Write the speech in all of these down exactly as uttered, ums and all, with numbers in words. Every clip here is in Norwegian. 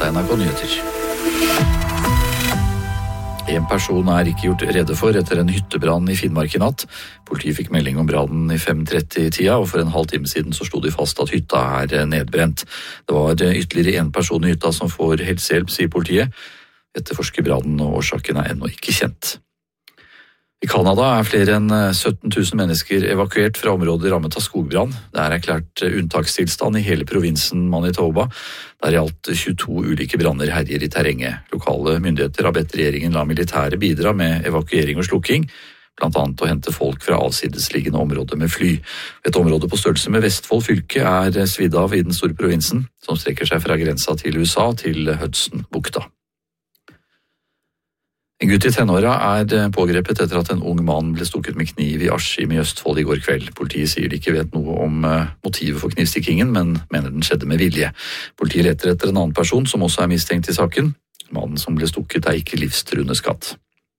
Dette er N R K Nyheter. En person er ikke gjort redde for etter en hyttebrann i Finnmark i natt. Politiet fikk melding om brannen i fem tretti-tida, og for en halv time siden så sto de fast at hytta er nedbrent. Det var ytterligere en person i hytta som får helsehjelp, sier politiet. Etterforsker brannen, og årsaken er ennå ikke kjent. I Kanada er flere enn sytten tusen mennesker evakuert fra områder rammet av skogbrann. Det er erklært unntakstilstand i hele provinsen Manitoba, der i alt tjueto ulike branner herjer i terrenget. Lokale myndigheter har bedt regjeringen la militære bidra med evakuering og slukking, blant annet å hente folk fra avsidesliggende områder med fly. Et område på størrelse med Vestfold fylke er svidd av i den store provinsen, som strekker seg fra grensa til U S A til Hudson-bukta. En gutt i tenåra er pågrepet etter at en ung mann ble stukket med kniv i Askim i Østfold i går kveld. Politiet sier de ikke vet noe om motivet for knivstikkingen, men mener den skjedde med vilje. Politiet leter etter en annen person som også er mistenkt i saken. Mannen som ble stukket er ikke livstruende skadd.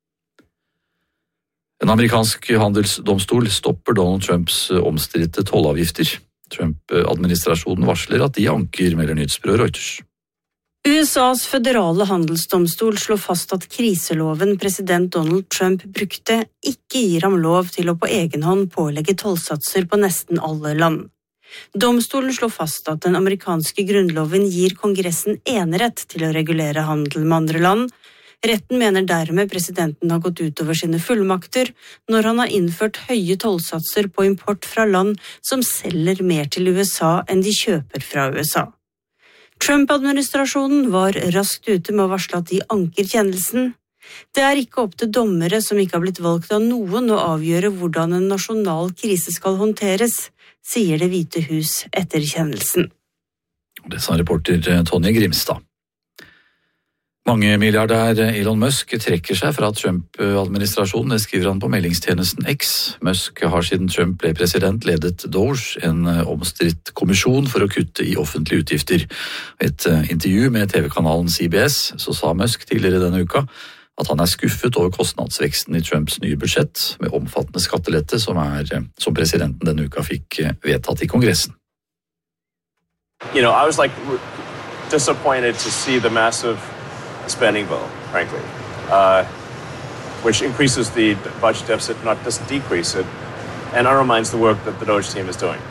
En amerikansk handelsdomstol stopper Donald Trumps omstridte tollavgifter. Trump-administrasjonen varsler at de anker, melder nyhetsbyrået Reuters. U S A's føderale handelsdomstol slår fast at kriseloven president Donald Trump brukte ikke gir ham lov til å på egen hånd pålegge tollsatser på nesten alle land. Domstolen slår fast at den amerikanske grunnloven gir Kongressen enerett til å regulere handel med andre land. Retten mener dermed presidenten har gått utover sine fullmakter når han har innført høye tollsatser på import fra land som selger mer til U S A enn de kjøper fra U S A. Trump-administrasjonen var raskt ute med å varsle at de anker kjennelsen. Det er ikke opp til dommere som ikke har blitt valgt av noen å avgjøre hvordan en nasjonal krise skal håndteres, sier Det hvite hus etter kjennelsen. Det sa reporter Tonje Grimstad. Mange milliardær Elon Musk trekker seg fra Trump-administrasjonen, det skriver han på meldingstjenesten X. Musk har siden Trump ble president ledet Doge, en omstridt kommisjon for å kutte i offentlige utgifter. I et intervju med T V-kanalen C B S så sa Musk tidligere denne uka at han er skuffet over kostnadsveksten i Trumps nye budsjett, med omfattende skattelette som, er, som presidenten denne uka fikk vedtatt i Kongressen. You know, I was like disappointed to see the massive spending bill, frankly, uh, which increases the budget deficit, not just decrease it, and undermines the work that the Doge team is doing.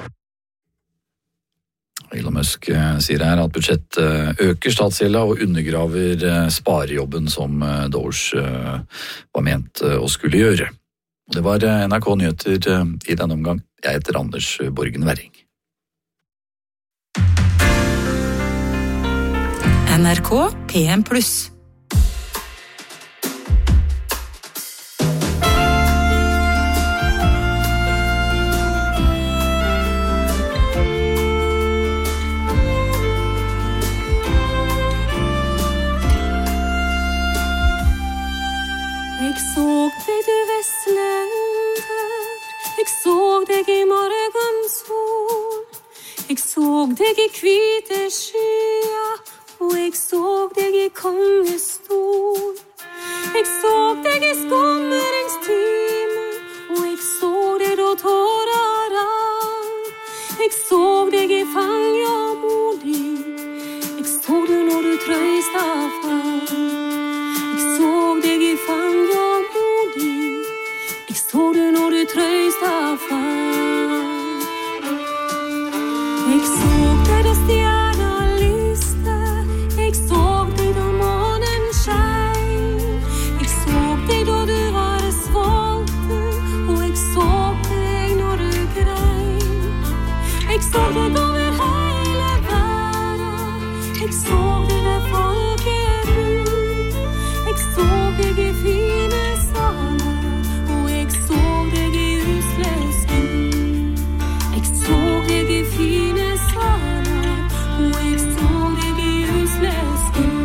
Elon Musk sier her at budsjettet øker statsgjelda og undergraver sparejobben som Doge var ment å skulle gjøre. Det var N R K Nyheter i denne omgang. Jeg heter Anders Borgen Werring. N R K P M pluss. Jeg så deg, du vestlender, jeg så deg i morgensol, jeg så deg i hvite skyer, og jeg så deg i kongestol. Jeg så deg i skumringstime, og jeg så deg da tårer rann. Jeg så deg i fanga modig, jeg så deg når du trøysta fram. Jeg så deg i fanga modig, jeg så deg når du trøysta fram. Jeg så deg da stjerna lyste, jeg så deg da månen skein. Jeg så deg da du var svolte, og jeg så deg når du grein. Jeg så deg over hele verden, jeg så deg ved folkebruk. Jeg så deg i fine saler, og jeg så deg i usløsken. Jeg så deg i fine saler, og jeg så deg i usløsken.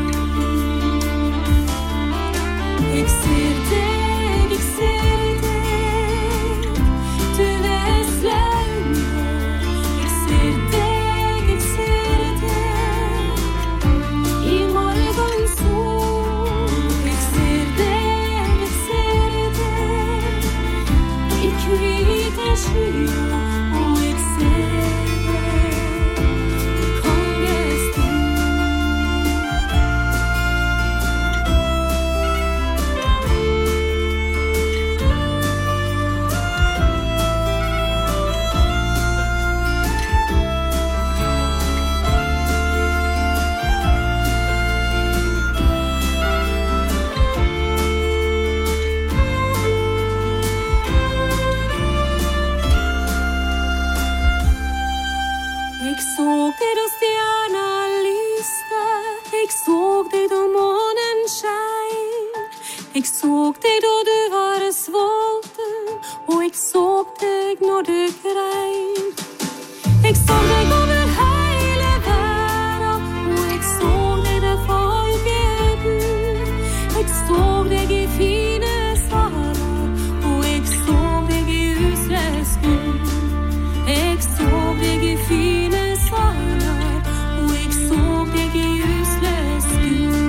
Jeg ser deg, jeg ser deg, du vestlender. Jeg ser deg, jeg ser deg, i morgensol. Jeg ser deg, jeg ser deg, i hvite skyer, og jeg ser deg i kongestol. Jeg så deg da du var svalte, og jeg så deg når du grein. Jeg så deg over hele verden, og jeg så deg der fra Egypten. Jeg så deg i fine saler, og jeg så deg i husløs gull. Jeg så deg i fine saler, og jeg så deg i husløs gull.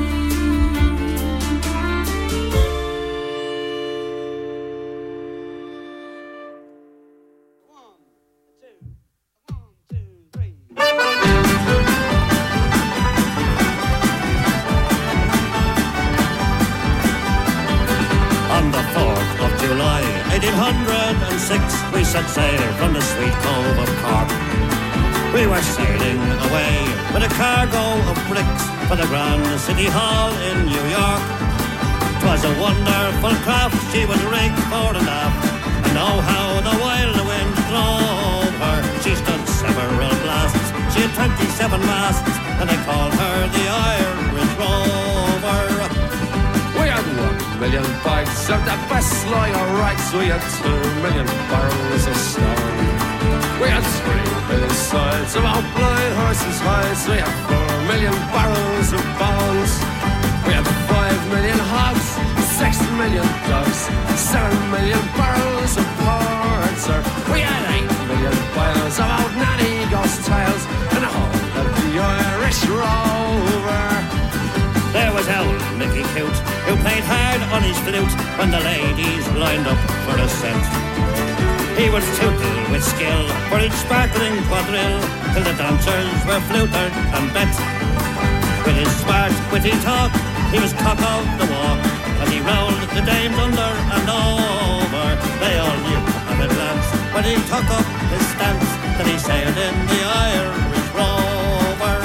eighteen oh six, we set sail from the sweet cove of Cork. We were sailing away with a cargo of bricks for the Grand City Hall in New York. 'Twas a wonderful craft, she was rigged fore and aft, and oh how the wild wind drove her. She stood several blasts, she had twenty-seven masts, and they called her the Irish Rover. We had one million bags of the best lager rights. We had two million barrels of stone. We had three million sides of our blind horses' hides. We had four million barrels of bones. We had five million hogs, six million doves, seven million barrels of porter. We had eight million bales of old nanny ghost tales, and a whole of the Irish Rover. There was old Mickey Cute, who played hard on his flute when the ladies lined up for a scent. He would tootle with skill for each sparkling quadrille, till the dancers were flutered and bent. With his smart, witty talk, he was cock of the walk, as he rolled the dames under and over. They all knew at a glance when he took up his stance that he sailed in the Irish Rover.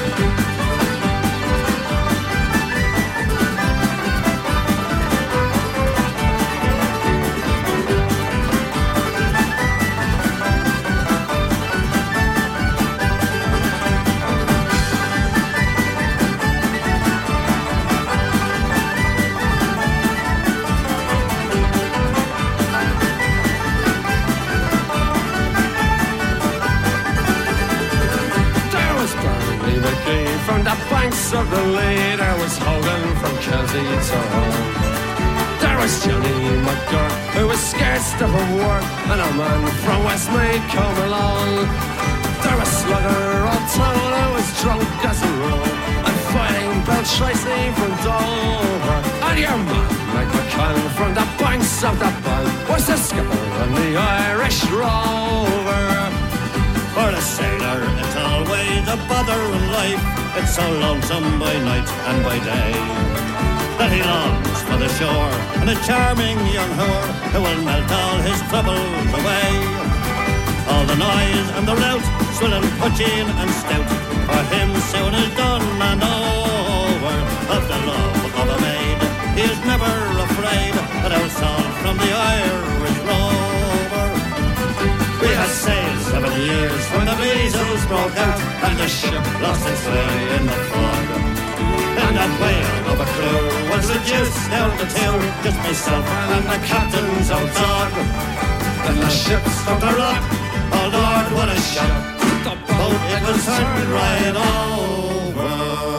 From the banks of the Lee, there was Hogan from Chelsea to home. There was Johnny McGurk, who was scared stiff of work, and a man from Westmeath come along. There was Slugger O'Toole, who was drunk as a rule, and fighting Bill Tracy from Dover. And your man, Mike McCann, from the banks of the Bank, was the skipper on the Irish Rover. For a sailor, it's always a bother in life. It's so lonesome by night and by day that he longs for the shore and a charming young whore who will melt all his troubles away. All the noise and the rout, swilling, pudging and stout, for him soon is done and over. Of the love of a maid, he is never afraid, an old salt from the Irish Rover. We had sailed seven years when the measles broke out, and the ship lost its way in the fog. And that whale of a crew was reduced down to two, just myself and the captain's old dog. Then the ship struck a rock, oh Lord, what a shock! The boat, it was turned right over,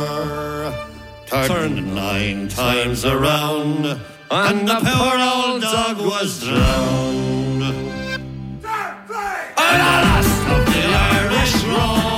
turned nine times around, and the poor old dog was drowned. And the last of the Irish Rover.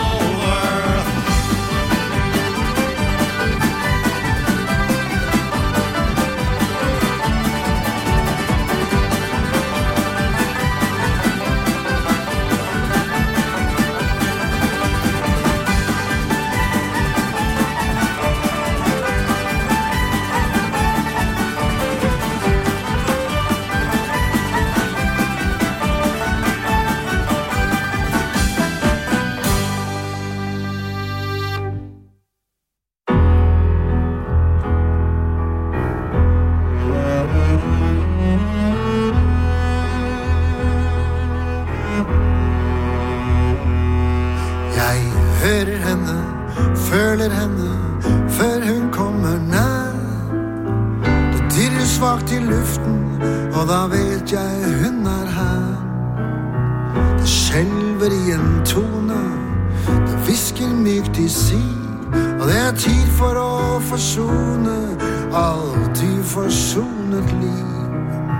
og da vet jeg hun er her. Det skjelver i en tone, det hvisker mykt i si, og det er tid for å forsone alt uforsonet liv.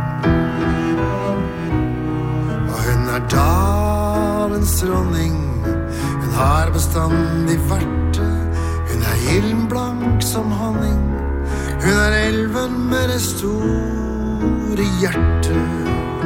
Og hun er dalens dronning, hun har bestandig vært det. Hun er gyllenblank som honning, hun er elven med det store hjertet.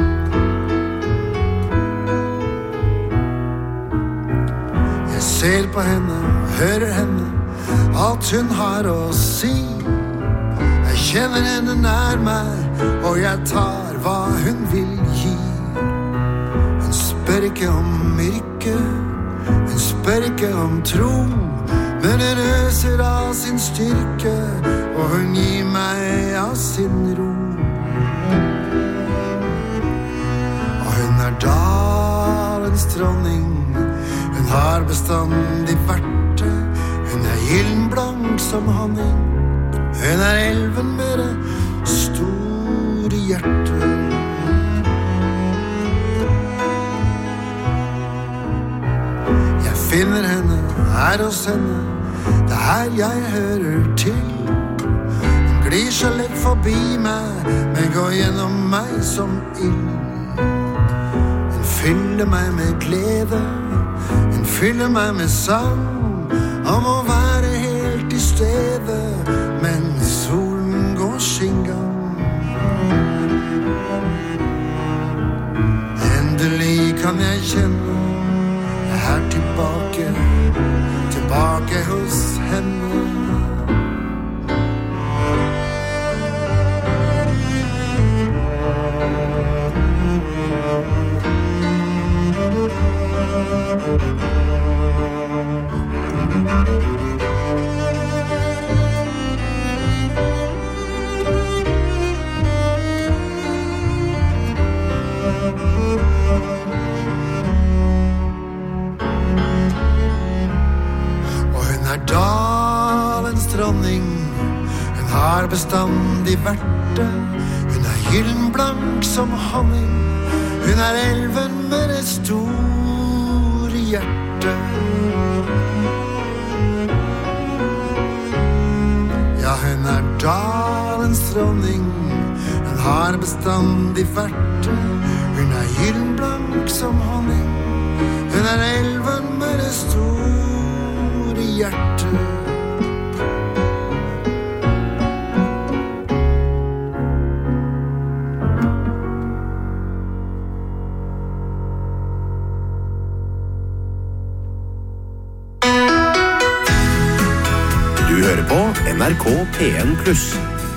Jeg ser på henne, hører henne, alt hun har å si. Jeg kjenner henne nær meg, og jeg tar hva hun vil gi. Hun spør ikke om yrke, hun spør ikke om tro, men hun øser av sin styrke, og hun gir meg av sin ro. Og hun er dalens dronning, hun har bestandig vært det. Hun er gyllenblank som honning, hun er elven med det store hjertet. Jeg finner henne her hos henne, det er her jeg hører til. Hun glir så lett forbi meg, men går gjennom meg som ild. Hun fyller meg med glede, hun fyller meg med sang, om å være helt i stedet, mens solen går sin gang. Endelig kan jeg kjenne jeg er tilbake, tilbake hos henne. Dalens dronning, hun har bestandig vært det. Hun er gyllenblank som honning, hun er elven med det store hjertet. Ja, hun er dalens dronning, hun har bestandig vært det. Hun er gyllenblank som honning, hun er elven med det store hjertet. Du hører på N R K P N pluss.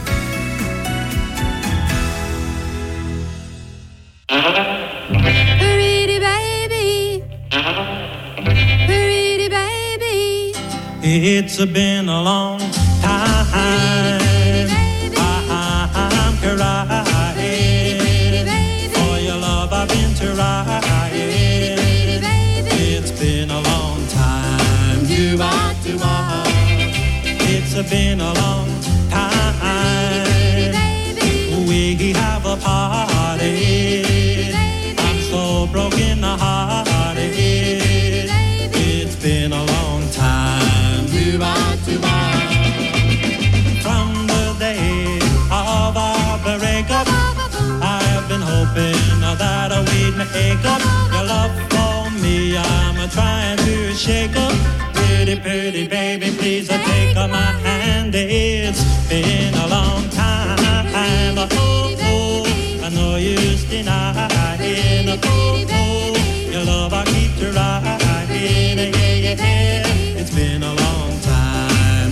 It's been a long time, I'm crying, for your love I've been trying. It's been a long time, do-ba-do-ba. It's been a long time, we have a party. I'm so broken hearted. It's been a long time, from the day of our breakup, I've been hoping that we'd make up. Your love for me, I'm trying to shake up. Pretty, pretty baby, please take my hand. It's been a long time. Oh, oh, I know you're denying. Oh, oh, your love I keep trying. Yeah, yeah, yeah. It's been a long time.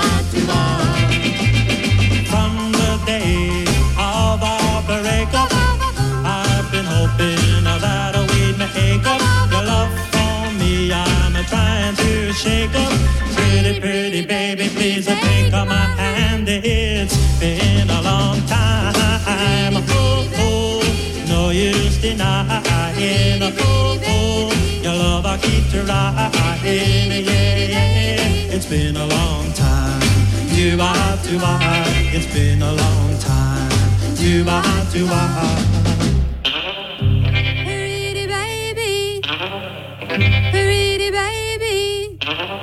From the day of our breakup, I've been hoping that we'd make up. Your love for me, I'm trying to shake up. Pretty, pretty baby, please take my hand. It's been a long time. Oh, oh, no use denying. Oh, oh, your love I keep trying. Yeah, yeah, it's been a long time. Do I, do I, it's been a long time. Do tuba, tuba. Pretty baby, pretty baby.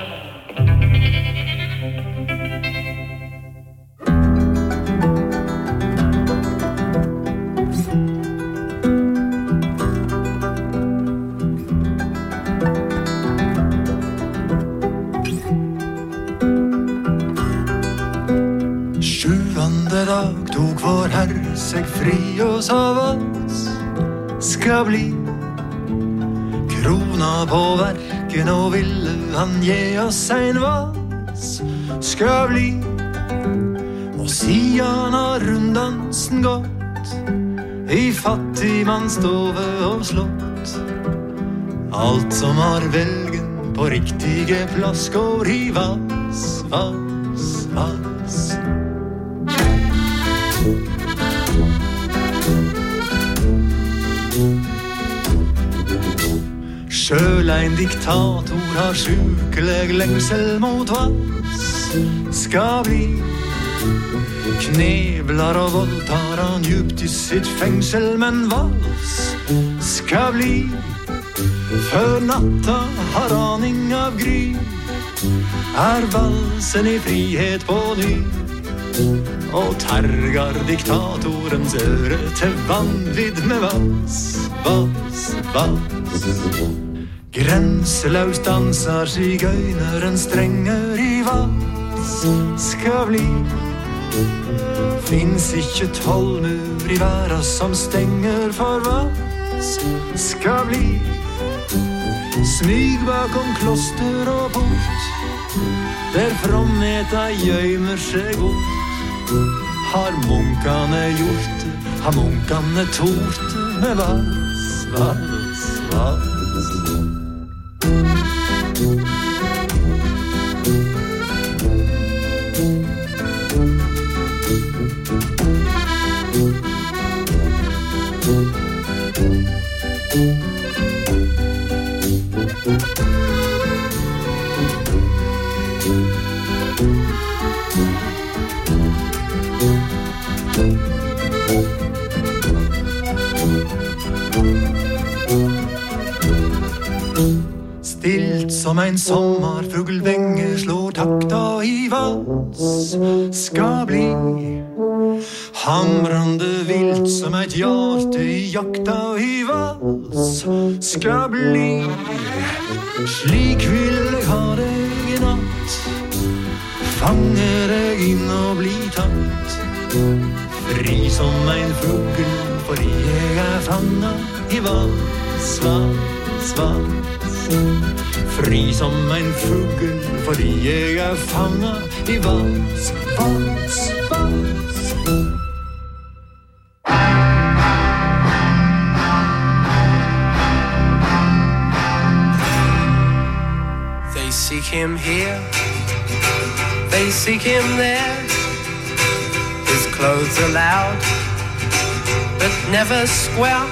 Sjuende dag tok vår Herre seg fri og sa oss skal bli krona på verken og ville han gi oss en vals skal bli og siden har runddansen gått i fattigmannsstove og slott alt som har velgen på riktige plass går i vals, vals, vals. Sjøl en diktator har sjukelig lengsel mot vals skal bli kneblar og voldtar han djupt i sitt fengsel men vals skal bli før natta har aning av gry er valsen i frihet på ny og tergar diktatorens øre til vanvidd med vals, vals, vals. Grenseløst danser sigøyneren strenger i vals skal bli Finns ikke tollmur i verden som stenger for vals skal bli Smyg bakom kloster og port der fromheta gjøymer seg bort Har munkane gjort det, har munkane tort det med vals, vals, vals Stilt som en sommarfugl venge slår takta i vals skal bli Hamrande vilt som et hjerte i jakta i vals skal bli Slik vil jeg ha deg i natt Fange deg inn og bli tatt Fri som en fugl fordi jeg er fanget i vals, vals, vals Fri som en fugl fordi jeg er fanget i vals, vals, vals They seek him here, they seek him there His clothes are loud, but never square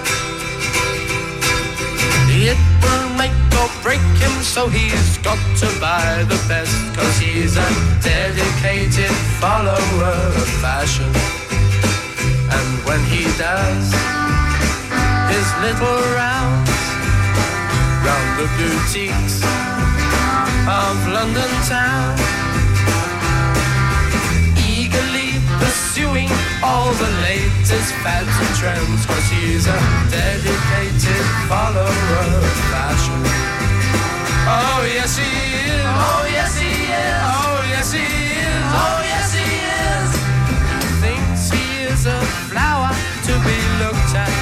It will make or break him, so he's got to buy the best Cause he's a dedicated follower of fashion And when he does his little rounds Round the boutiques of London town Eagerly pursuing all the latest fads and trends Cause he's a dedicated follower of fashion Oh yes he is, oh yes he is, oh yes he is, oh yes he is Thinks he is a flower to be looked at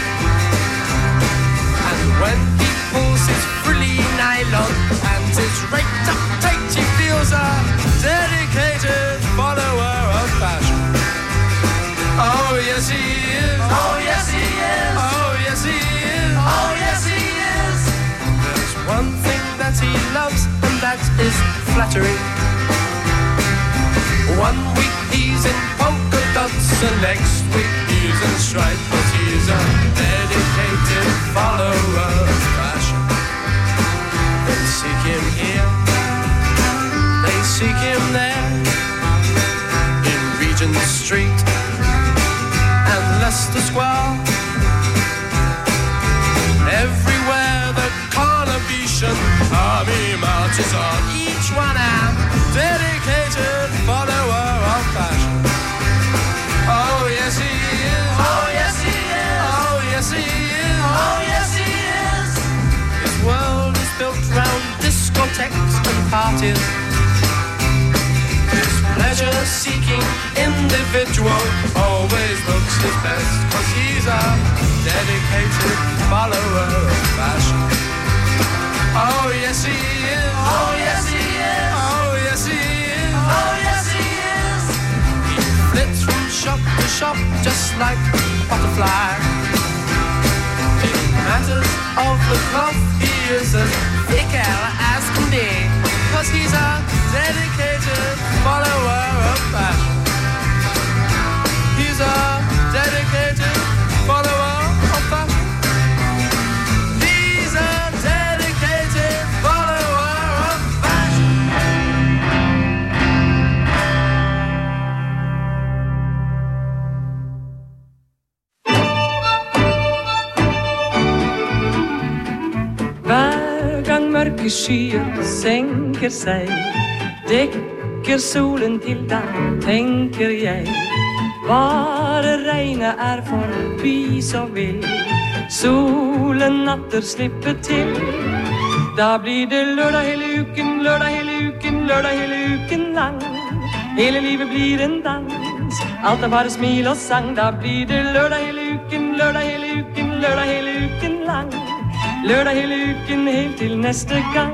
And when he pulls his frilly nylon And his raked up tight he feels a dedicated follower of fashion Oh yes he is, oh yes he is, oh yes he is, oh yes he is There's one thing that he loves and that is flattery One week he's in polka dots and next week he's in stripes But he's a dedicated follower of fashion They seek him here, they seek him there In Regent Street And less watches on each one am dedicated follower of fashion. Oh yes he is. Oh yes he is. Oh yes he is. Oh yes he is. His world is built round discotheques and parties. His pleasure-seeking individual always looks his best, 'cause he's a dedicated follower of fashion. Oh yes he is. Oh yes he is. Oh yes he is. Oh yes he is. He flits from shop to shop just like a butterfly. In matters of the cloth he is as fickle as can be, 'cause he's a dedicated follower of fashion. He's a dedicated follower of fashion. He's a dedicated follower of fashion. Hver gang mørke skyer senker seg, dekker solen til deg, tenker jeg. Bare regnet er forbi så vil solen natter slippe til. Da blir det lørdag hele uken, lørdag hele uken, lørdag hele uken lang. Hele livet blir en dans, alt er bare smil og sang. Da blir det lørdag hele uken, lørdag hele uken, lørdag hele uken lang. Lørdag hele uken helt til neste gang.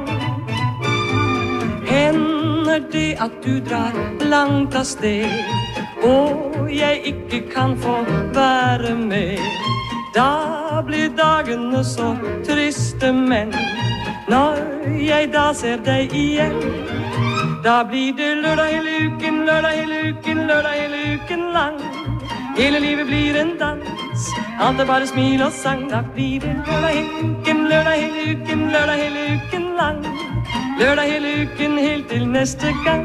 Hender det at du drar langt av sted, og jeg ikke kan få være med, da blir dagene så triste, men når jeg da ser deg igjen, da blir det lørdag hele uken, lørdag hele uken, lørdag hele uken lang. Hele livet blir en dans, alt er bare smil og sang. Da blir det lørdag hele uken, lørdag hele uken, lørdag hele uken lang. Lørdag hele uken helt til neste gang.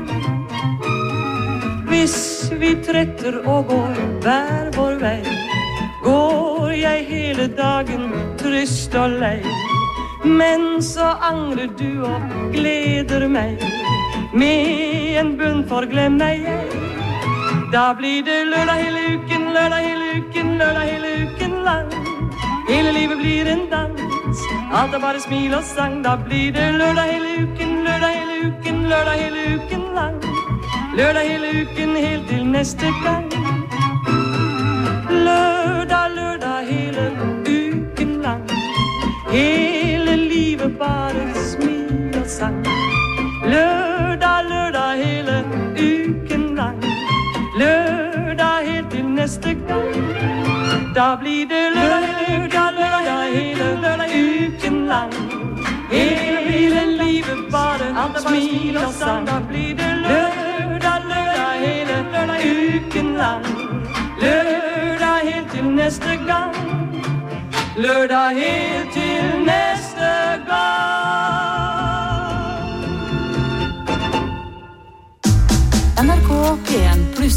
Hvis vi tretter og går hver vår vei, går jeg hele dagen trist og lei. Men så angrer du og gleder meg med en bunn for glem meg jeg. Da blir det lørdag hele uken, lørdag hele uken, lørdag hele uken lang. Hele livet blir en dans, alt er bare smil og sang. Da blir det lørdag hele uken, lørdag hele uken, lørdag hele uken lang. Lørdag hele uken helt til neste gang. Lørdag, lørdag hele uken lang. Hele livet bare smil og sang. Lørdag, lørdag hele uken lang. Lørdag helt til neste gang. Da blir det lørdag, lørdag, lørdag hele lørdag uken lang. Hele livet bare smil og sang. Da blir det lørdag, lørdag hele lørdag uken lang. Lørdag helt til neste gang. Lørdag helt til neste gang. N R K P en pluss.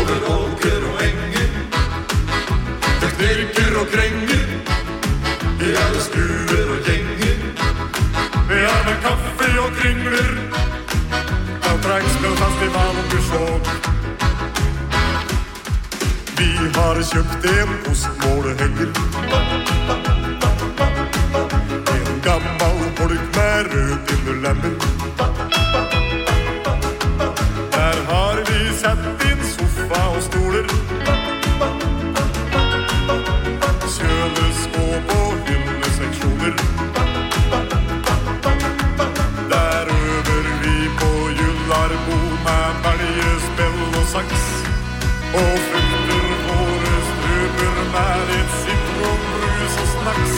over åker og enger. Det knirker og krenger i alle skruer og gjenger. Vi har med kaffe og kringler av trekkspillfestival og Gursvåg. Vi har kjøpt en postmålehenger, en gammel polk med rød innerlemmer. Der har vi satt inn sofa og stoler, kjøleskåp og hylleseksjoner. Der øver vi på Jullarbo med belgespill og saks, og frukter våre strøper med litt sitronbrus og snacks.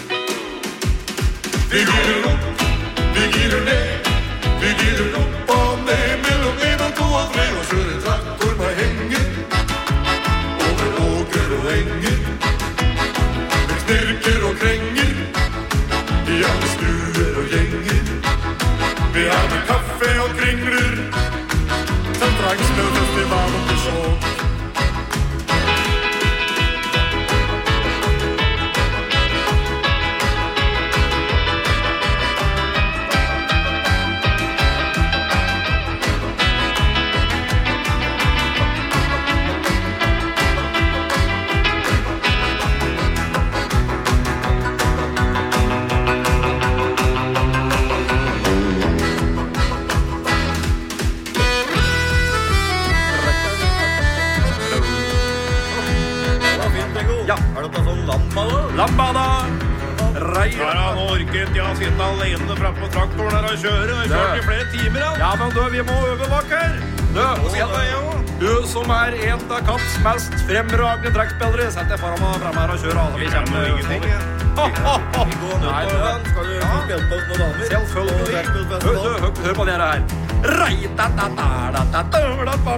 Vi girer opp, vi girer ned, vi girer opp og ned, mellom en og to og tre, og kjører traktor med henger over åker og enger. Det knirker og krenger i alle skruer og gjenger. Vi har med kaffe og kringler som trekkspillfestival og Gursvåg. Lambada! Rei! Ja, han orket jeg sitte alene frem på traktoren her og kjøre. Jeg har kjørt i flere timer, han. Ja, men du, vi må øve vakker. Du, du som er en av Kapps mest fremragende trekkspillere, sett deg foran meg frem her og kjøre alle. Vi kommer med ingenting. Vi går ned på den. Skal du få spille på noen damer? Selvfølgelig. Hør, hør på dere her. Rei, da, da, da, da, da, da, da, da,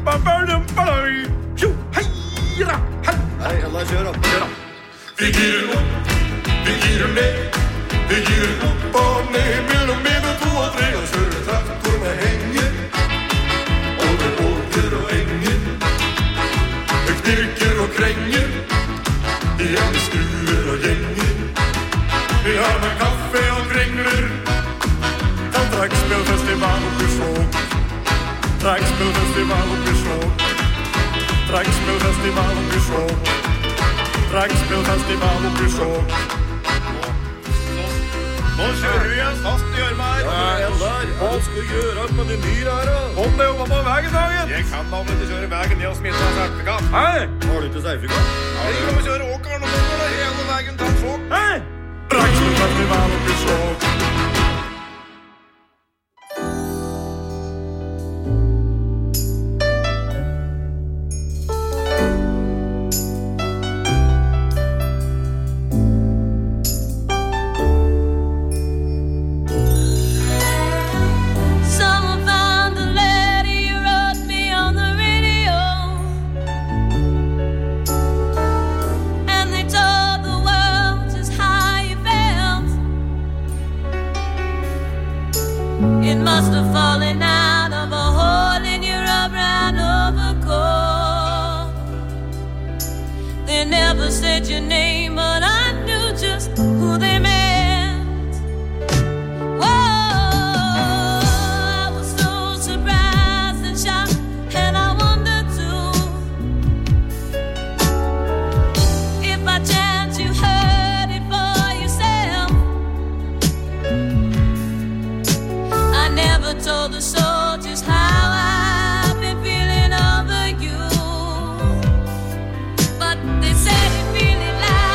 da, Hei, la kjøre opp, kjøre opp. Vi girer opp, vi girer ned, vi girer opp og ned, mellom en og to og tre, og kjører traktor med henger over åker og enger. Det knirker og krenger i alle skruer og gjenger. Vi har med kaffe og kringler til trekkspillfestival og Gursvåg. Trekkspillfestival og Gursvåg. Trekkspillfestival og Gursvåg. Trekkspillfestival og Gursvåg. Nå kjører vi oss fast i armen her. Ja, der. Hva skal du gjøre med de dyr her, da? Hold deg oppe på veien, dagen. Jeg kan da om ikke kjøre veien ned og smitte av sertifikat. Hei! Har du ikke sertifikat? Ja, vi kan kjøre åkeren og måler det hele veien til Svåg. Hei! Trekkspillfestival og Gursvåg. They said it really loud.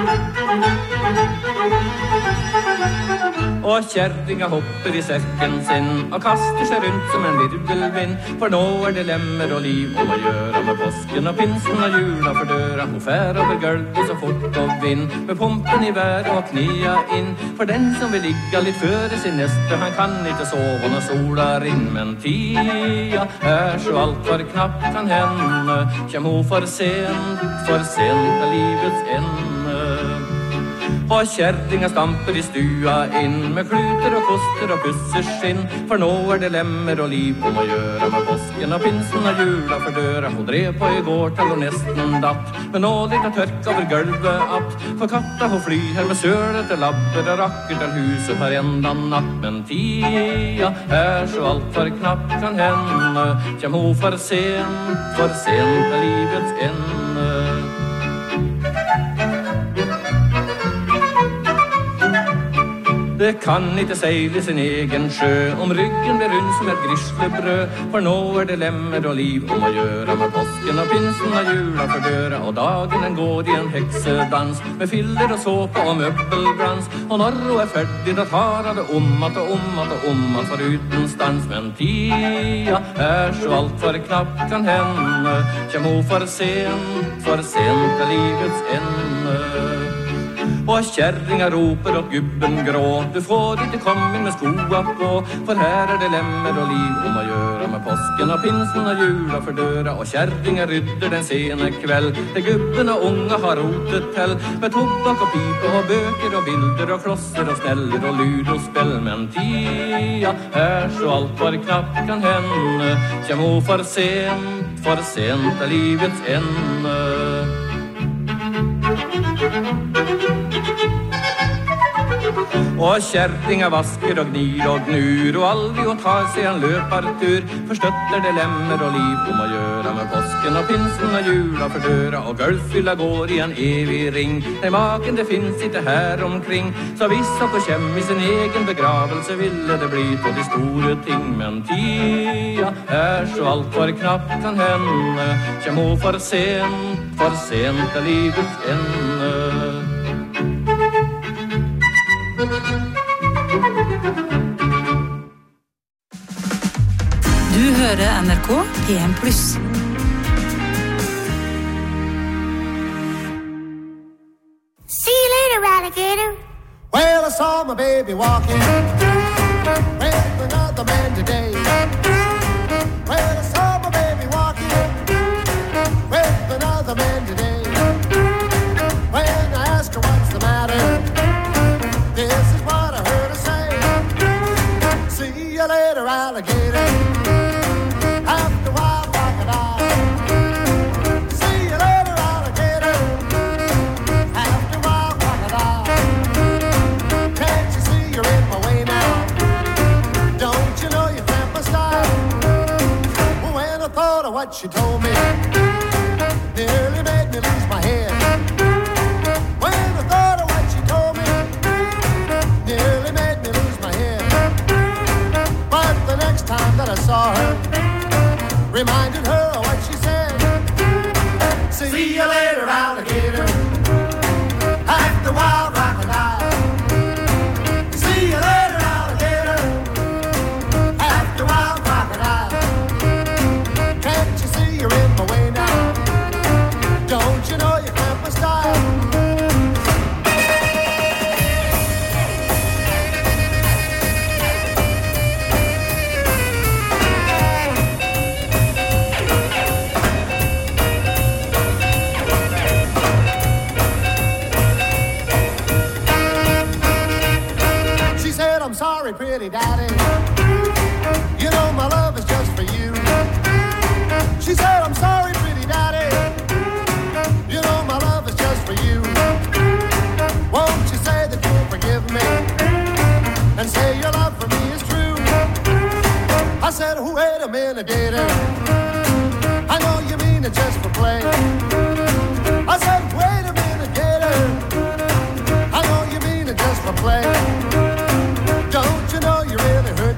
Og kjerringa hopper i serken sin og kaster seg rundt som en virvelvind. For nå er det lemmer og liv om å gjøre med påsken og pinsen og jula for døra. Hun fær over gulvet så fort og vind, med pumpen i været og knia inn. For den som vil ligge litt føre sin neste, han kan ikke sove når sola rinner. Men tida er så alt for knapt kan hende, kjem hun for sent, for sent er livets ende. Og kjerringa stamper i stua inn med kluter og koster og pusser skinn. For nå er det lemmer og liv om å gjøre med påsken og pinsen og jula for døra. Hun drev på i går til hun nesten datt, men nå litt av tørk over gulvet att. For katta hun fly her med sølet til labber og rakker til huset her enda natt. Men tida er så alt for knapt kan hende, kjem hun for sent, for sent er livets ende. Det kan ikke seile sin egen sjø om ryggen blir rund som et grislebrød. For nå er det lemmer og liv om å gjøre med påsken og pinsen og jula for døra. Og dagen den går i en heksedans med filler og såpe og møbelgrans. Og når hun er ferdig da tar hun det om at og om at og om at for uten stans. Men tida er så alt for knapt kan hende, kjem hun for sent, for sent er livets ende. Og kjerringa roper opp gubben grå, du får ikke komme med skoa på. For her er det lemmer og liv om å gjøre med påsken og pinsen og jula for døra. Og kjerringa rydder den sene kveld, det gubben og unga har rotet til. Med tobakk og pipe og bøker og bilder og klosser og sneller og lyd og spill. Men tida er så alt for knapt kan hende, kjem hun for sent, for sent er livets ende. Og kjerringa vasker og gnir og gnur, og aldri å ta seg en løpartur. Forstøtter det lemmer og liv om å gjøre med påsken og pinsen og jula for døra. Og gulvfylla går i en evig ring, nei maken det finnes ikke her omkring. Så hvis at hun kjem i sin egen begravelse, ville det bli på de store ting. Men tida er så alt for knapt kan hende, kjem hun for sent, for sent er livets ende. Du hører N R K P en pluss. See you later, alligator. Well, I saw my baby walking with another man today. Well, I saw my baby walking with another man today. When I asked her what's the matter, this is what I heard her say. See you later, alligator. After a while, crocodile. See you later, alligator. After a while, crocodile. Can't you see you're in my way now? Don't you know you cramp my style? When I thought of what she told me, nearly made me lose my head. When I thought of what she told me, nearly made me lose my head. But the next time that I saw her, reminded her of what she said. See you later, alligator. Act the wild crocodile. See you later, alligator. Act the wild crocodile. Can't you see you're in my way now? Don't you know you cramp my style? I'm sorry, pretty daddy. You know my love is just for you. She said, I'm sorry, pretty daddy. You know my love is just for you. Won't you say that you'll forgive me and say your love for me is true? I said, oh, wait a minute, gator. I know you mean it just for play. I said, wait a minute, gator. I know you mean it just for play. Don't you know you really hurt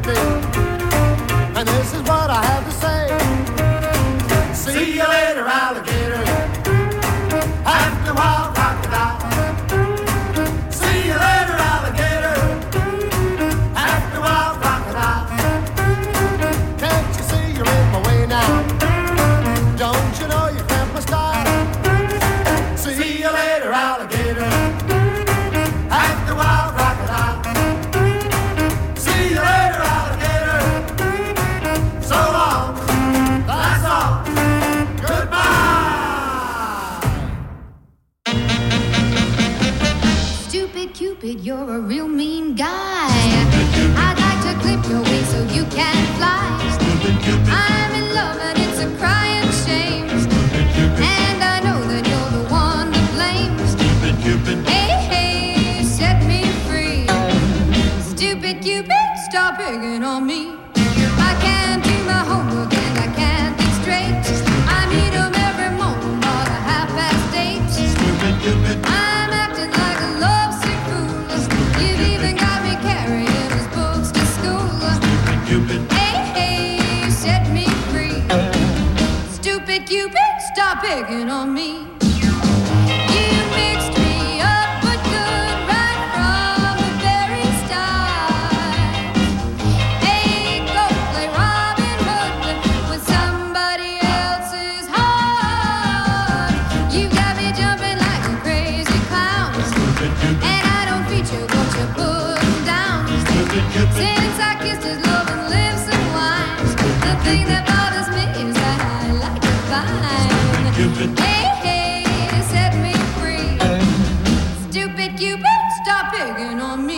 alligator. Act the wild crocodile. See you later, alligator. So long, that's all. Goodbye. Stupid Cupid, you're a real mean guy. I'd like to clip your wings so you can fly. I'm in love and it's a crying shame. And I know that you're the one to blame. Stupid Cupid. Hey, hey, set me free. Stupid Cupid, stop picking on me. I can't do my homework and I can't think straight. I meet 'em every morning about a half past eight. Stupid Cupid. I'm acting like a lovesick fool. You've even got me carrying his books to school. Stupid Cupid. Hey, hey, set me free. Stupid Cupid, stop picking on me. You mixed me up but good right from the very start. Hey, go play Robin Hood with somebody else's heart. You got me jumping like a crazy clown. And I don't feature what you're putting down. Since I kissed his loving lips and wine, the thing that bothers me is that I like to find. Hey, hey, set me free. Stupid Cupid, stop picking on me.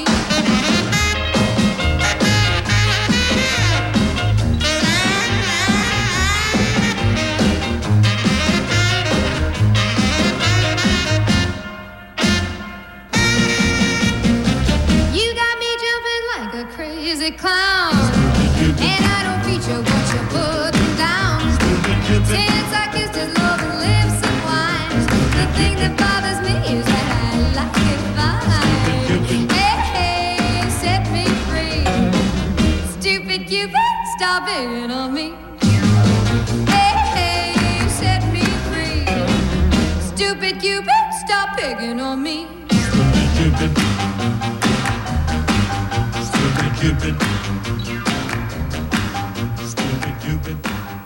You got me jumping like a crazy clown. And I don't feature what you're putting down. Since I kissed his loving lips and wine, the thing that bothers me is that I like it fine. Hey, hey, set me free. Stupid Cupid, stop picking on me. Hey, hey, set me free. Stupid Cupid, stop picking on me. Stupid Cupid. Stupid Cupid. Stupid Cupid.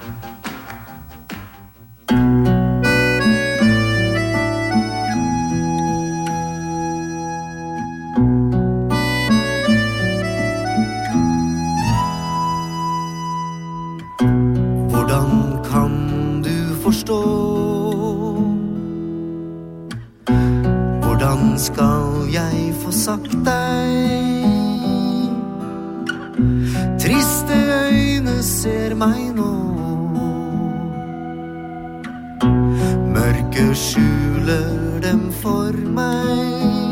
Hvordan kan du forstå? Hvordan skal jeg få sagt deg? Triste øyne ser meg nå. Mørke skjuler dem for meg.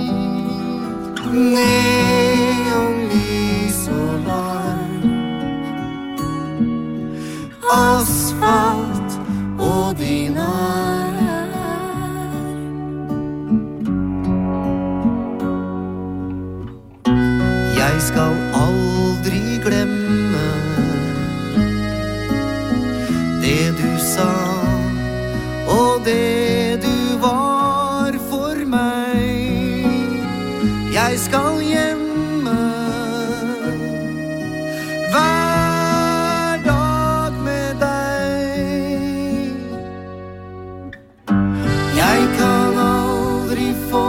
Neonlys og larm. Asfalt og din arm. Jeg skal aldri glemme det du sa og det du var for meg. Jeg skal hjemme hver dag med deg. Jeg kan aldri få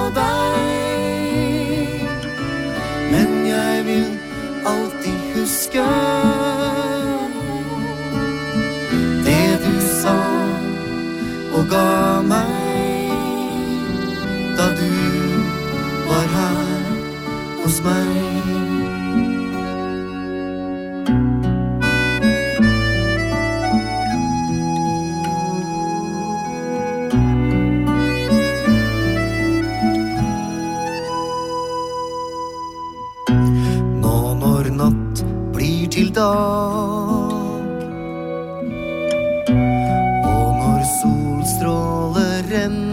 deg, men jeg vil alltid huske det du sa og ga meg da du var her hos meg. Nå når natt blir til dag, og når solstråler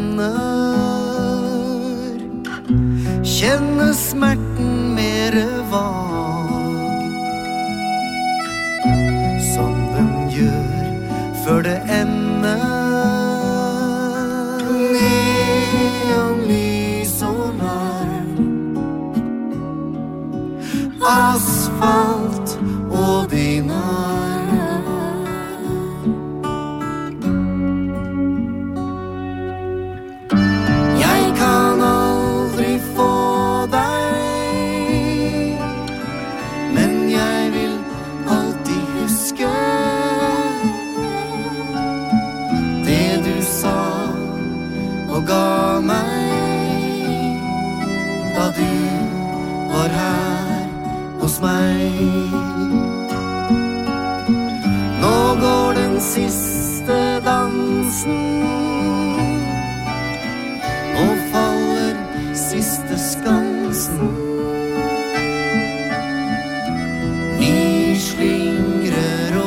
renner, kjennes smerten mere vag, som den gjør før det ender. Neonlys og larm, asfalt og din arm. Jeg siste dansen. Nå faller siste skansen. Vi slingrer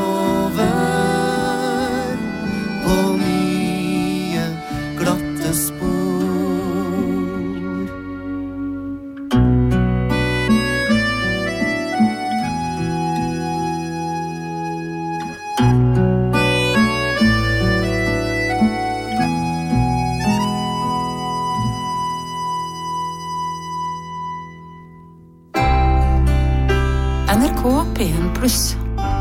over på nye glatte spor. N R K P en pluss.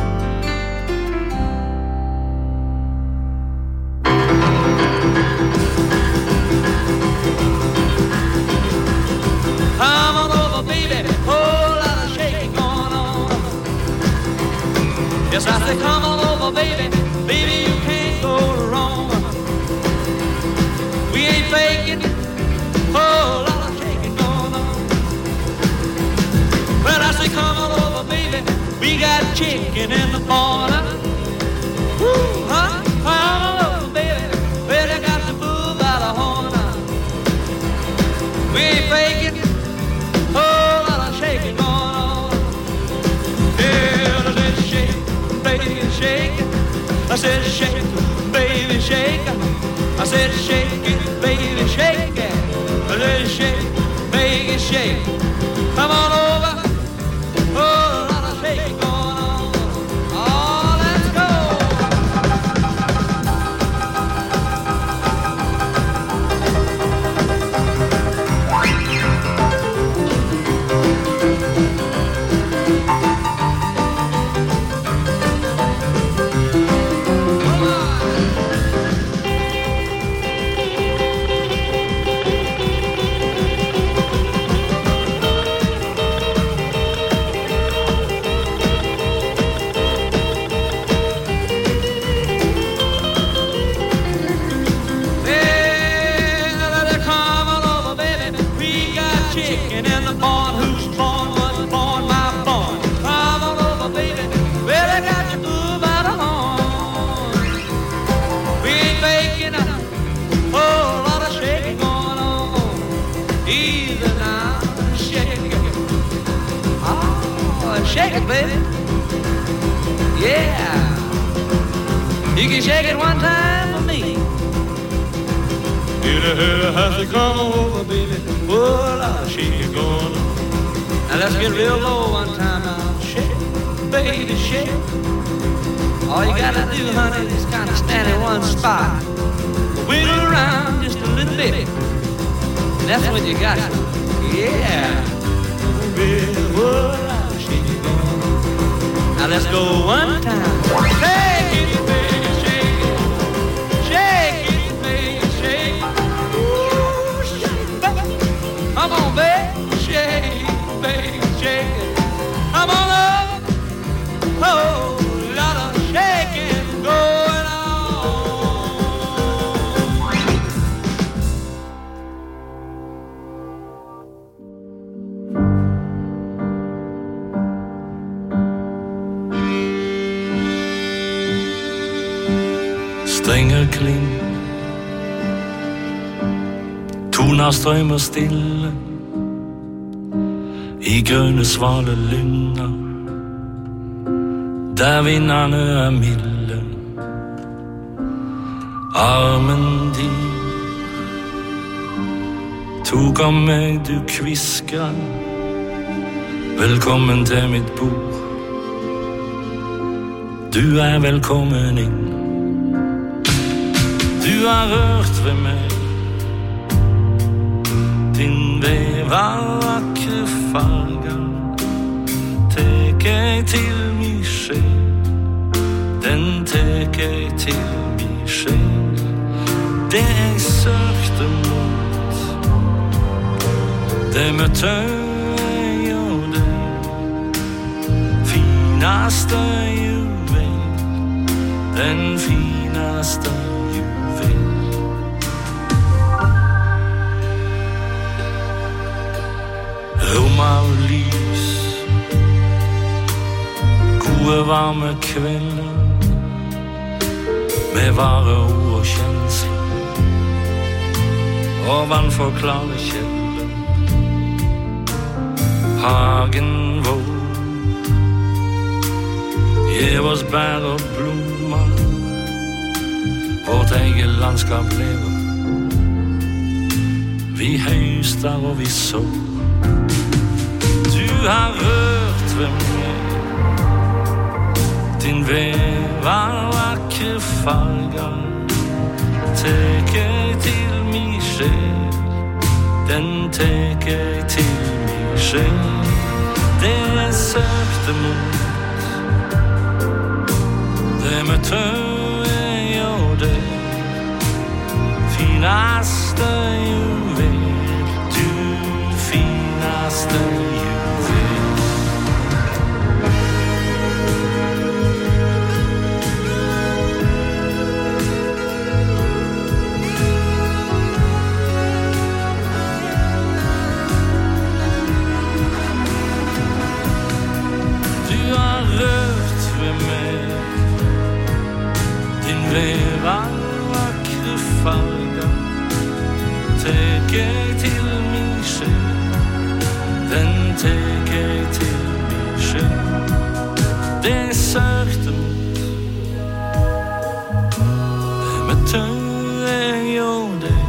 Come on over, baby, whole lot of shaking going on. Yes, I say come on over, baby, baby, you can't go wrong. We ain't faking, whole lot of shaking going on. Well, I say come on over, baby, we got chicken in the corner. Woo, huh? Come on over, baby, well, they got the bull by the horn. We ain't faking, whole lot of shaking going on. Yeah, I said shake, baby, shake it. I said shake, baby, shake it. I said shake it, baby, shake it. I said shake, baby, shake. Come on over, whole lot of shaking going on. Oh, let's go. Chicken in the barn, who's born, was born, my born. Come on over, baby, well, I got you blue by the horn. We ain't making a whole lot of shaking going on. Easy now, shake it. Oh, shake it, baby. Yeah. You can shake it one time for me. You know how to come over, baby. Well, I'll shake it going on. Now let's get real low one time now. Shake, baby, shake. All you gotta do, honey, is kind of stand in one spot. Wiggle around just a little bit. That's what you got. Yeah. Well, I'll shake it going on. Now let's go one time. Shake it, baby, shake it. Shake it, baby, shake it. Come on, baby, shake, baby, shake it. Come on up, oh, lot of shaking going on. Strängar kling, toner strømmer stille i grønne svale lynger, der vinderne er milde. Armen din tok om meg, du kvisker, velkommen til mitt bord. Du er velkommen inn. Du har rørt ved meg, din vev av vakre farger, tek jeg til min sjel, den tek jeg til min sjel. Det jeg søkte mot, det møtte jeg og deg, finaste juvel, den finaste juvel. Rom av lys, gode varme kvelder, med vareord og kjensler og vannforklare kjelder. Hagen vår gjev oss bær og blommer, vårt eget landskap lever. Vi høster og vi sår. Du har rørt ved meg, din vev av vakre farger, teker til min sjel, den teker til min sjel. Det jeg søkte mot, det møtte jeg og det, finaste juvel, du finaste juvel. Vev av vakre farger, teker til min sjel, den teker til min sjel. Det jeg søkte mot, det møtte jeg og det,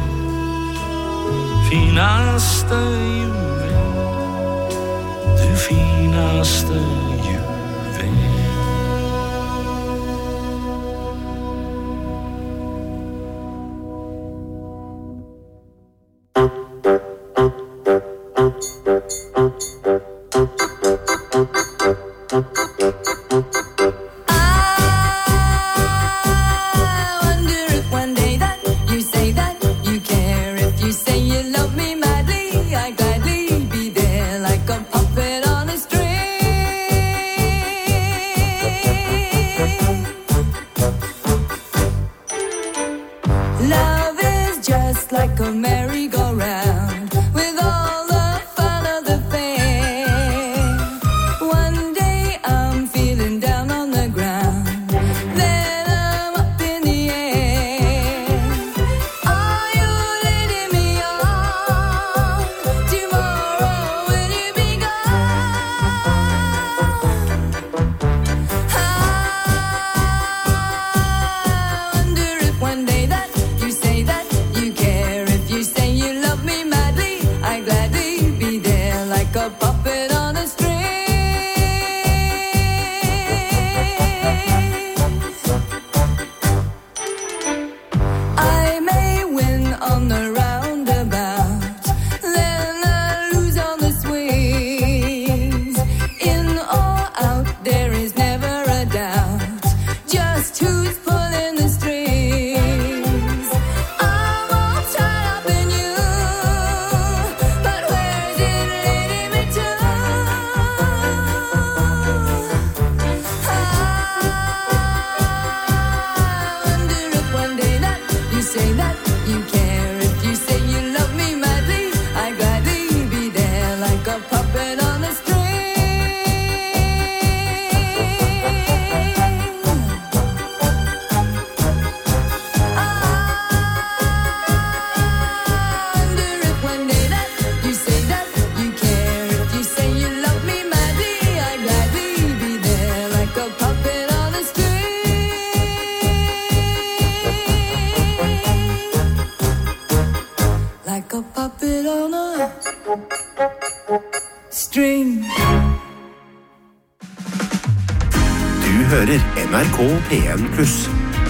finaste juvel, du finaste juvel. N R K P en pluss.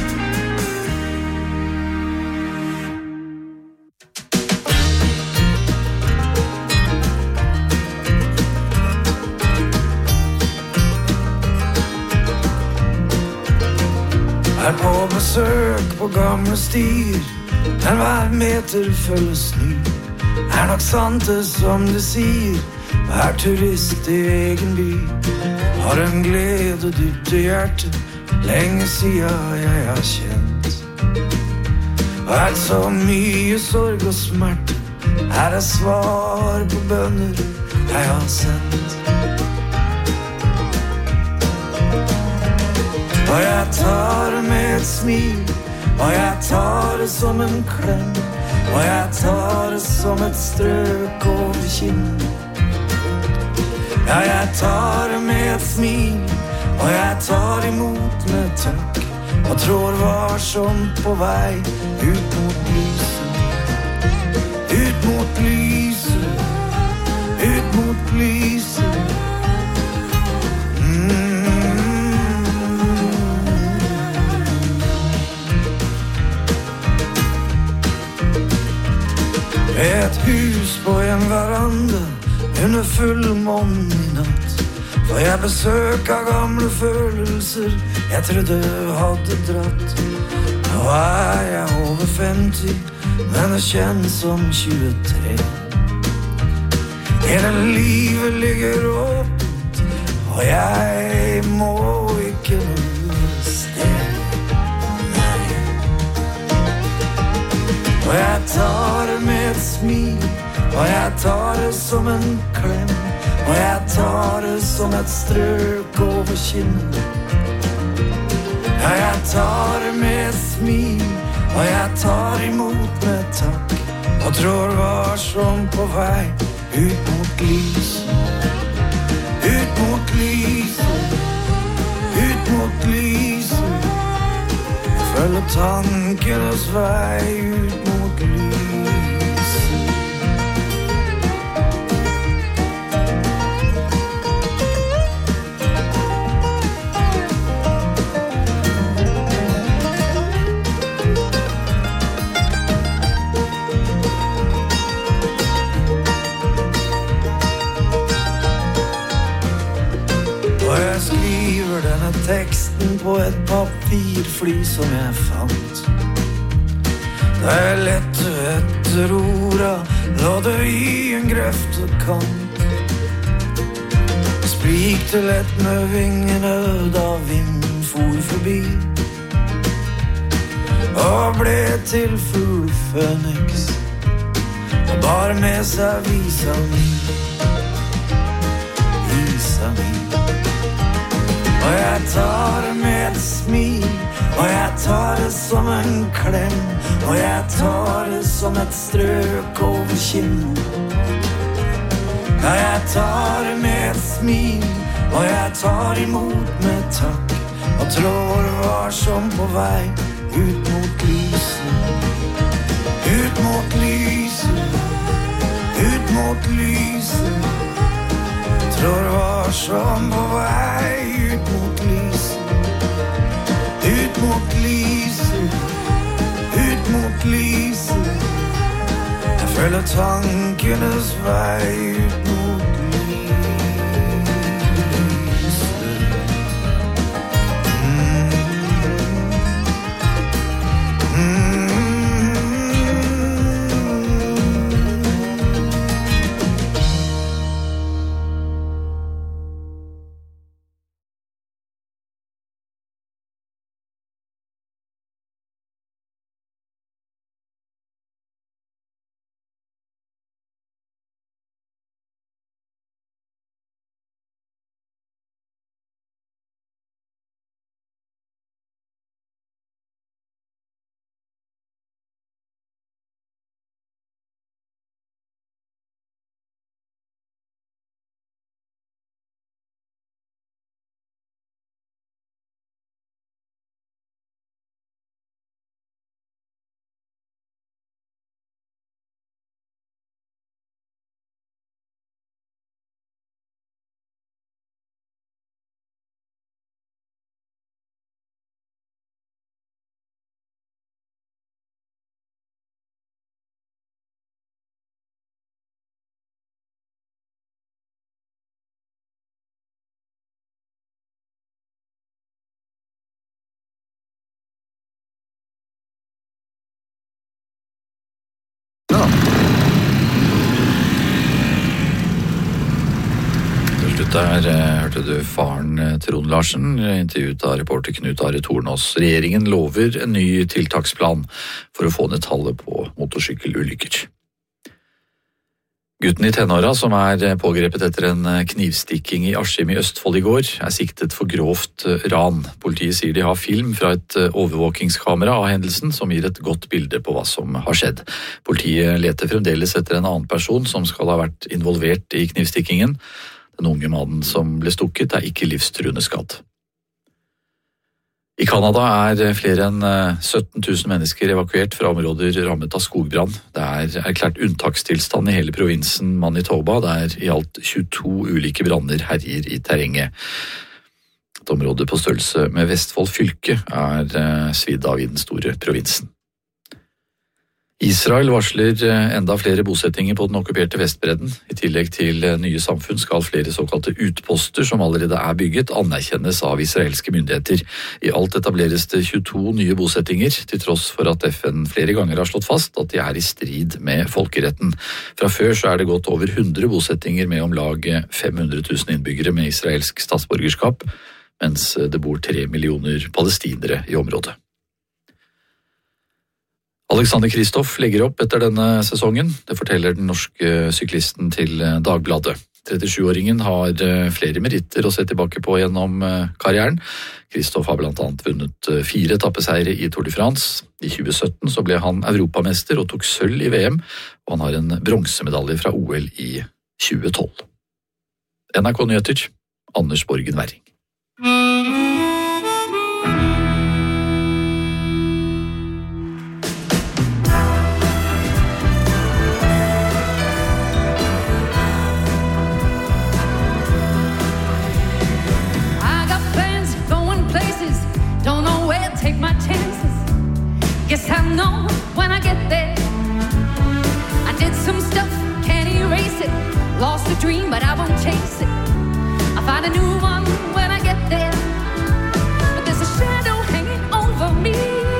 Er på besøk på gamle stier, men hver meter føles ny. Er nok sant det som de sier, er turist i egen by. Har en glede dypt i hjertet, lenge siden jeg har kjent. Vært så mye sorg og smerte, her er svar på bønner jeg har sendt. Og jeg tar det med et smil, og jeg tar det som en klem, og jeg tar det som et strøk over kinnen. Ja, jeg tar det med et smil, og jeg tar imot med takk, og trår varsomt på vei ut mot lyset, ut mot lyset, ut mot lyset. Mm. Et hus på en veranda under fullmånen i natt, for jeg besøk av gamle følelser jeg trodde hadde dratt. Nå er jeg over femti, men det kjennes som tjuetre. Hele livet ligger åpent, og jeg må ikke noe sted. Og jeg tar det med et smil, og jeg tar det som en klem, og jeg tar det som et strøk over kinnen. Ja, jeg tar det med et smil, og jeg tar imot med takk, og trår varsomt på vei ut mot lyset, ut mot lyset, ut mot lyset. Jeg følger tankenes vei ut mot lyset. Denne teksten på et papirfly som jeg fant. Da jeg lette etter orda, lå det i en grøftekant. Sprikte lett med vingene da vinden for forbi, og ble til full Føniks, og bar med seg visa mi, visa mi. Og jeg tar det med et smil, og jeg tar det som en klem, og jeg tar det som et strøk over kinnen. Ja, jeg tar det med et smil, og jeg tar imot med takk, og trår varsomt på vei ut mot lyset, ut mot lyset, ut mot lyset. Trår varsomt på vei ut mot lyset, ut mot lyset, ut mot lyset. Jeg følger tankenes vei ut mot lyset. Mm. Mm. Der hørte du faren Trond Larsen, intervjuet av reporter Knut Are Tornås. Regjeringen lover en ny tiltaksplan for å få ned tallet på motorsykkelulykker. Gutten i tenåra, som er pågrepet etter en knivstikking i Askim i Østfold i går, er siktet for grovt ran. Politiet sier de har film fra et overvåkingskamera av hendelsen, som gir et godt bilde på hva som har skjedd. Politiet leter fremdeles etter en annen person som skal ha vært involvert i knivstikkingen. Den unge mannen som ble stukket er ikke livstruende skadd. I Canada er flere enn sytten tusen mennesker evakuert fra områder rammet av skogbrann. Det er erklært unntakstilstand i hele provinsen Manitoba, der i alt tjueto ulike branner herjer i terrenget. Et område på størrelse med Vestfold fylke er svidd av i den store provinsen. Israel varsler enda flere bosettinger på den okkuperte Vestbredden. I tillegg til nye samfunn skal flere såkalte utposter som allerede er bygget, anerkjennes av israelske myndigheter. I alt etableres det tjueto nye bosettinger, til tross for at F N flere ganger har slått fast at de er i strid med folkeretten. Fra før så er det gått over hundre bosettinger med om lag fem hundre tusen innbyggere med israelsk statsborgerskap, mens det bor tre millioner palestinere i området. Alexander Kristoff legger opp etter denne sesongen. Det forteller den norske syklisten til Dagbladet. trettisjuåringen har flere meritter å se tilbake på gjennom karrieren. Kristoff har blant annet vunnet fire etappeseiere i Tour de France. I tjue sytten så ble han europamester og tok sølv i V M, og han har en bronsemedalje fra O L i tjue tolv. N R K Nyheter, Anders Borgen Werring. Guess I know when I get there. I did some stuff, can't erase it. Lost a dream, but I won't chase it. I'll find a new one when I get there. But there's a shadow hanging over me.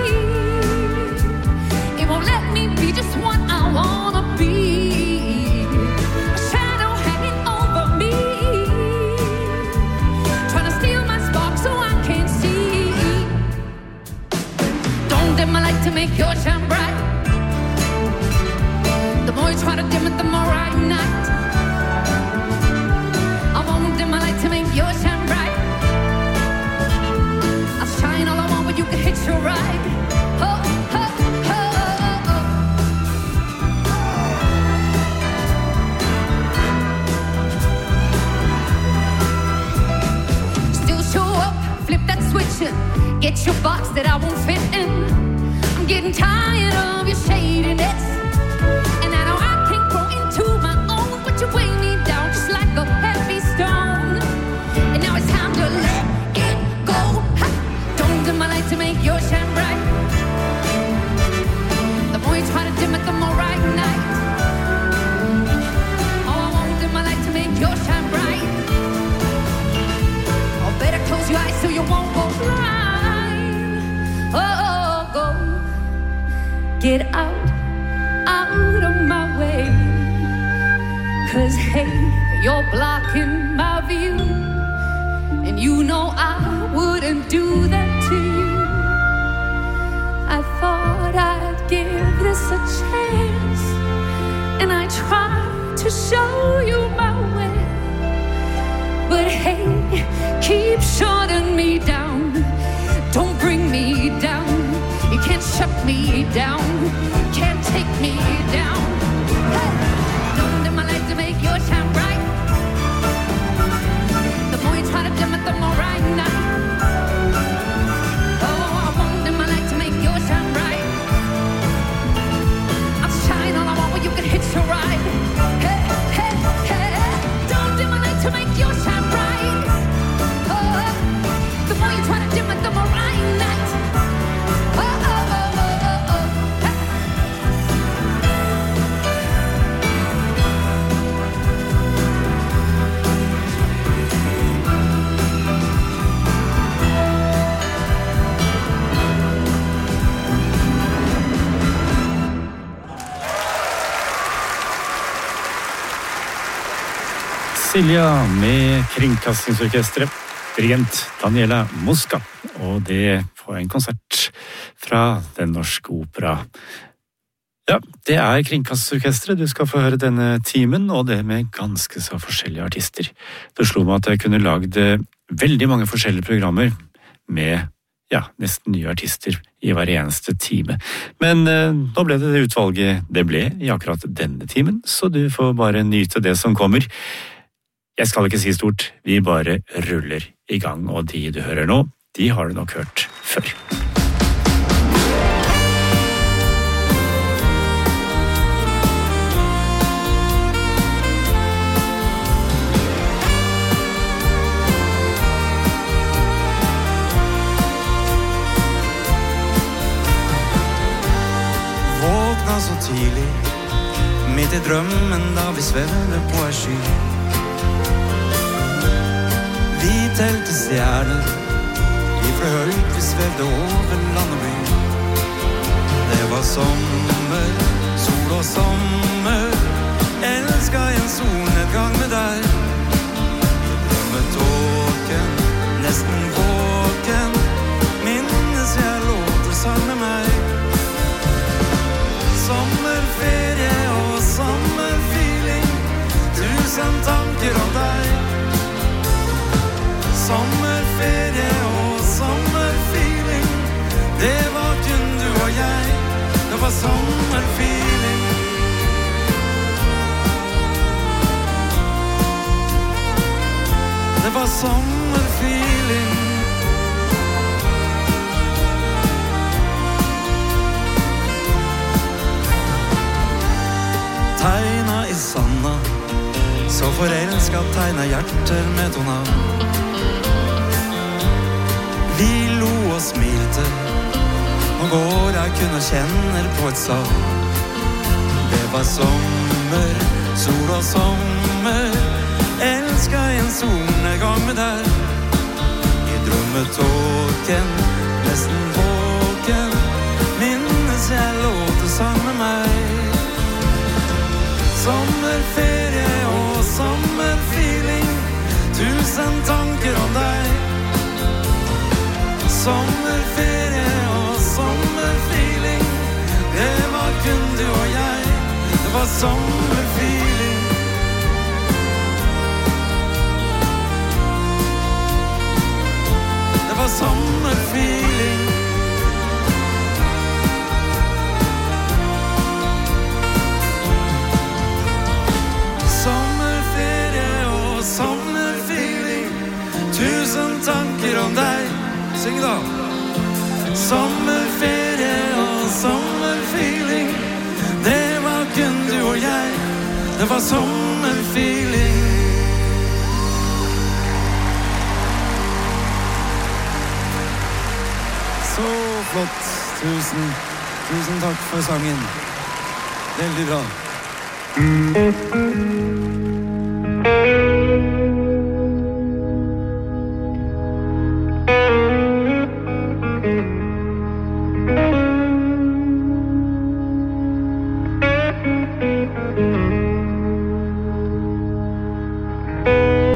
It won't let me be just what I wanna be. A shadow hanging over me, trying to steal my spark so I can't see. Don't dim my light to make your shine bright. The more you try to dim it, the more I ignite. I won't dim my light to make your shine bright. I'll shine all I want, but you can hitch your ride. Oh, oh, oh, oh. Still show up, flip that switch and get your box that I won't fit in. I'm getting tired of your shadiness, and I know I can't grow into my own, but you weigh me down just like a heavy stone. And now it's time to let it go. Ha! Don't dim my light to make yours shine bright. The more you try to dim it, the more I ignite. Oh, I won't dim my light to make yours shine bright. Oh, better close your eyes so you won't go blind. Oh, go. Get out, out of my way. 'Cause hey, you're blocking my view, and you know I wouldn't do that to you. I thought I'd give this a chance, and I tried to show you my way. But hey, keep shutting me down. Don't bring me down. You can't shut me down. Can't take me down. Hey! Don't dim my light to make your shine bright. The more you try to dim it, the more I ignite. Oh, I won't dim my light to make your shine bright. I'll shine all I want, but you can hitch your ride. Hey, hey, hey! Don't dim my light to make your shine bright. Oh, the more you try to dim it, the more I ignite. Oh, oh, oh, oh, oh, oh. Hey. Silja med Kringkastingsorkestret, dirigent Daniela Mosca, og det på en konsert fra Den Norske Opera. Ja, det er Kringkastorkestret du skal få høre denne timen, og det med ganske så forskjellige artister. Det slo meg at jeg kunne lagd veldig mange forskjellige programmer med, ja, nesten nye artister i hver eneste time. Men eh, nå ble det det utvalget det ble i akkurat denne timen, så du får bare nyte det som kommer. Jeg skal ikke si stort, vi bare ruller i gang, og de du hører nå, de har du nok hørt før. Så tidlig, midt i drømmen da vi svever på en sky. Vi telte stjerner, vi fløy høyt, vi svevde over land og by. Det var sommer, sol og sommer, elsket en solnedgang med deg. I drømmetåken, nesten våken, minnes jeg låter sang med meg. Sommerferie og sommerfeeling, tusen tanker om deg. Sommerferie og sommerfeeling, det var kun du og jeg. Det var sommerfeeling. Det var sommerfeeling. Tegna i sanda, så forelsket tegna hjerter med tona. Vi lo og smilte, og går jeg kunne kjenner på et sav. Det var sommer, sol og sommer, elsket en solnedgang med deg. I drømmetåken, nesten våken, minnes jeg låter sang med meg. Sommerferie og sommerfeeling, tusen tanker om deg. Sommerferie og sommerfeeling, det var kun du og jeg. Det var sommerfeeling. Det var sommerfeeling. Sommerfeeling, tusen tanker om deg. Syng da. Sommerferie og sommerfeeling, det var kun du og jeg. Det var sommerfeeling. Så flott. Tusen, tusen takk for sangen. Veldig bra.